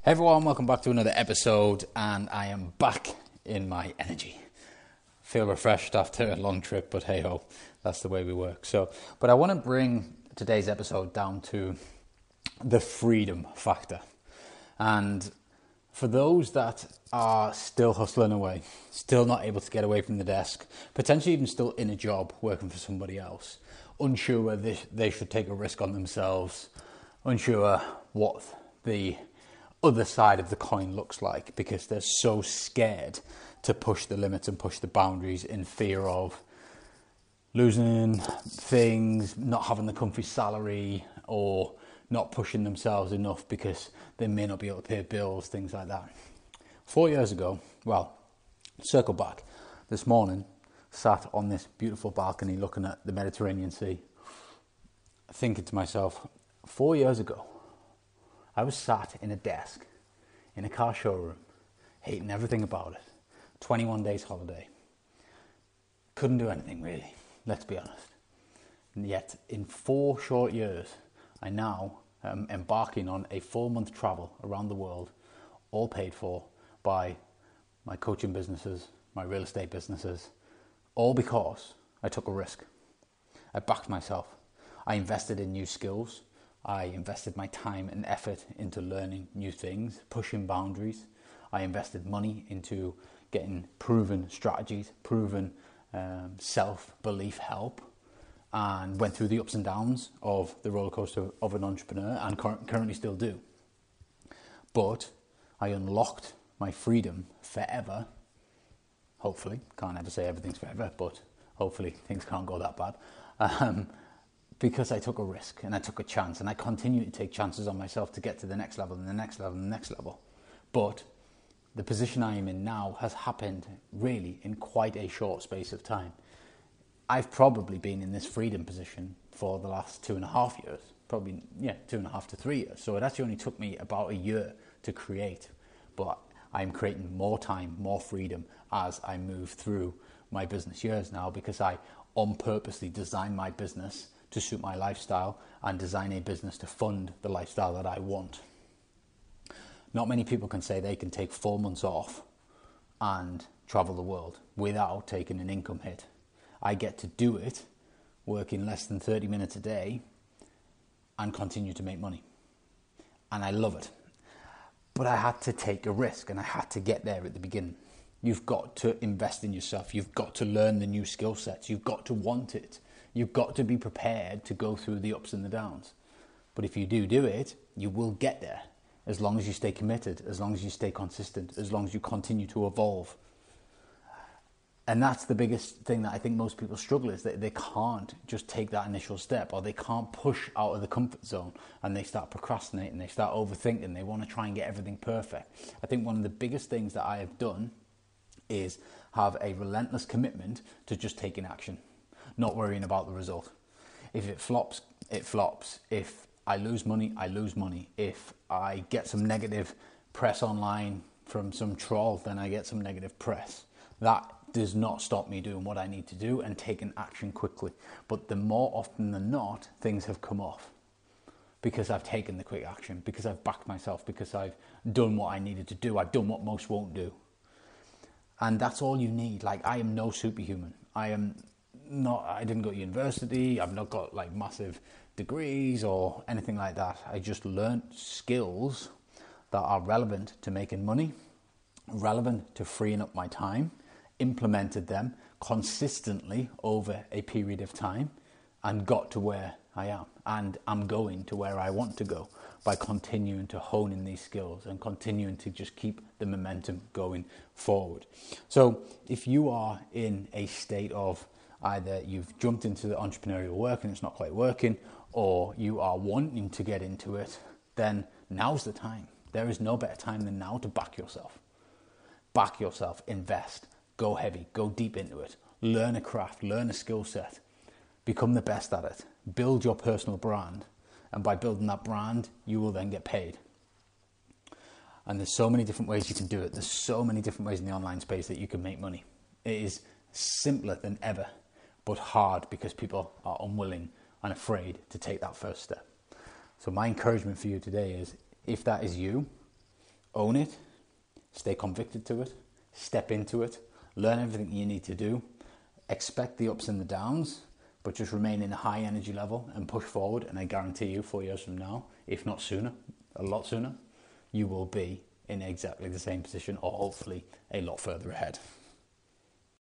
Hey everyone, welcome back to another episode, and I am back in my energy. Feel refreshed after a long trip, but hey ho, that's the way we work. But I want to bring today's episode down to the freedom factor. And for those that are still hustling away, still not able to get away from the desk, potentially even still in a job working for somebody else, unsure whether they should take a risk on themselves, unsure what the other side of the coin looks like because they're so scared to push the limits and push the boundaries in fear of losing things, not having the comfy salary, or not pushing themselves enough because they may not be able to pay bills, things like that. 4 years ago, circle back, this morning, sat on this beautiful balcony looking at the Mediterranean Sea, thinking to myself, 4 years ago, I was sat in a desk, in a car showroom, hating everything about it. 21 days holiday. Couldn't do anything really, let's be honest. And yet, in 4 short years, I now am embarking on a 4-month travel around the world, all paid for by my coaching businesses, my real estate businesses, all because I took a risk. I backed myself. I invested in new skills. I invested my time and effort into learning new things, pushing boundaries. I invested money into getting proven strategies, proven self-belief help, and went through the ups and downs of the roller coaster of an entrepreneur and currently still do. But I unlocked my freedom forever. Hopefully, can't ever say everything's forever, but hopefully things can't go that bad. Because I took a risk and I took a chance, and I continue to take chances on myself to get to the next level and the next level and the next level. But the position I am in now has happened really in quite a short space of time. I've probably been in this freedom position for the last 2.5 years, 2.5 to 3 years. So it actually only took me about a year to create, but I'm creating more time, more freedom as I move through my business years now, because I on purposely designed my business to suit my lifestyle and design a business to fund the lifestyle that I want. Not many people can say they can take 4 months off and travel the world without taking an income hit. I get to do it working less than 30 minutes a day and continue to make money. And I love it. But I had to take a risk, and I had to get there at the beginning. You've got to invest in yourself. You've got to learn the new skill sets. You've got to want it. You've got to be prepared to go through the ups and the downs. But if you do it, you will get there, as long as you stay committed, as long as you stay consistent, as long as you continue to evolve. And that's the biggest thing that I think most people struggle, is that they can't just take that initial step, or they can't push out of the comfort zone, and they start procrastinating, they start overthinking, they want to try and get everything perfect. I think one of the biggest things that I have done is have a relentless commitment to just taking action, not worrying about the result. If it flops, it flops. If I lose money, I lose money. If I get some negative press online from some troll, then I get some negative press. That does not stop me doing what I need to do and taking action quickly. But the more often than not, things have come off because I've taken the quick action, because I've backed myself, because I've done what I needed to do. I've done what most won't do. And that's all you need. Like, I am no superhuman. I didn't go to university. I've not got like massive degrees or anything like that. I just learned skills that are relevant to making money, relevant to freeing up my time, implemented them consistently over a period of time, and got to where I am. And I'm going to where I want to go by continuing to hone in these skills and continuing to just keep the momentum going forward. So if you are in a state of either you've jumped into the entrepreneurial work and it's not quite working, or you are wanting to get into it, then now's the time. There is no better time than now to back yourself. Back yourself, invest, go heavy, go deep into it, learn a craft, learn a skill set, become the best at it, build your personal brand, and by building that brand, you will then get paid. And there's so many different ways you can do it. There's so many different ways in the online space that you can make money. It is simpler than ever, but hard because people are unwilling and afraid to take that first step. So my encouragement for you today is, if that is you, own it, stay convicted to it, step into it, learn everything you need to do, expect the ups and the downs, but just remain in a high energy level and push forward. And I guarantee you 4 years from now, if not sooner, a lot sooner, you will be in exactly the same position, or hopefully a lot further ahead.